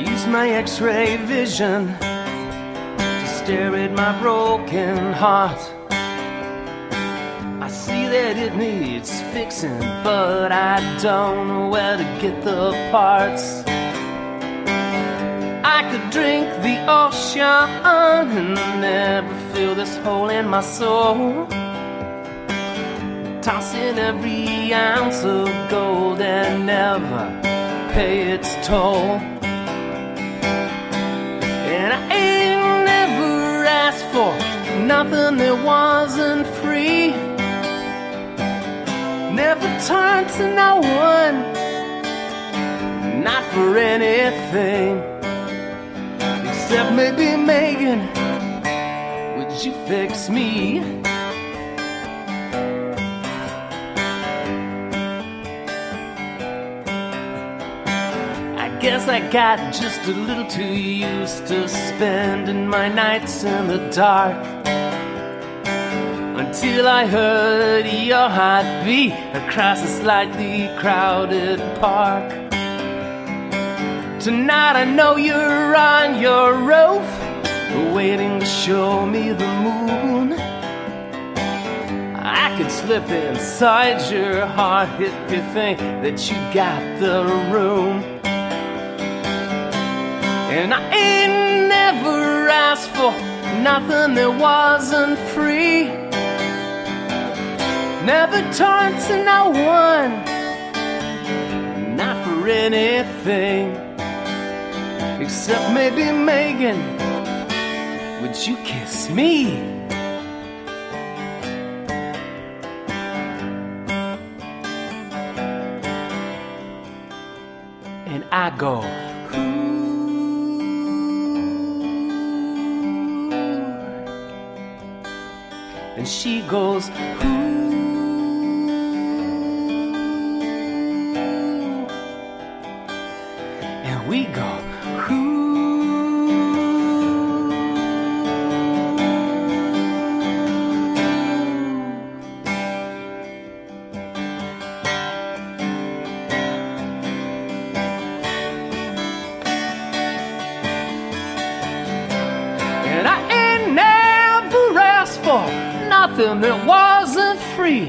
use my x-ray vision to stare at my broken heart. I see that it needs fixing, but I don't know where to get the parts. I could drink the ocean and never feel this hole in my soul, tossing every ounce of gold and never pay its toll. And I ain't never asked for nothing that wasn't free. Never turned to no one, not for anything, except maybe Megan, would you fix me? I guess I got just a little too used to spending my nights in the dark, until I heard your heartbeat across a slightly crowded park. Tonight I know you're on your roof, waiting to show me the moon. I could slip inside your heart if you think that you got the room. And I ain't never asked for nothing that wasn't free. Never turned to no one, not for anything, except maybe Megan, would you kiss me? And I go, and she goes, and we go, and I ain't never asked for nothing that wasn't free.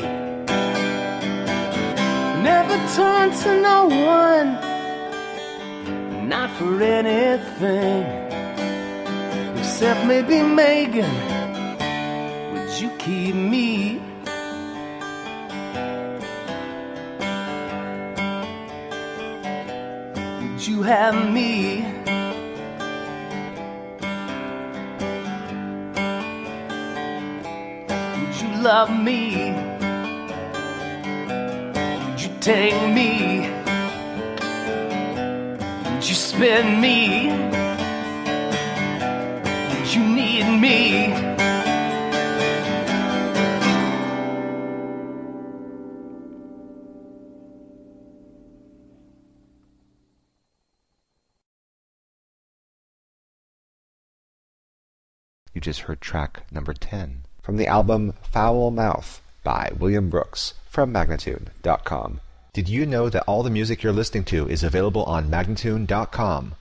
Never turned to no one, not for anything, except maybe Megan, would you keep me? Would you have me? Love me? Would you take me? Would you spend me? Would you need me? You just heard track number 10 from the album Foul Mouth by William Brooks from Magnatune.com. Did you know that all the music you're listening to is available on Magnatune.com?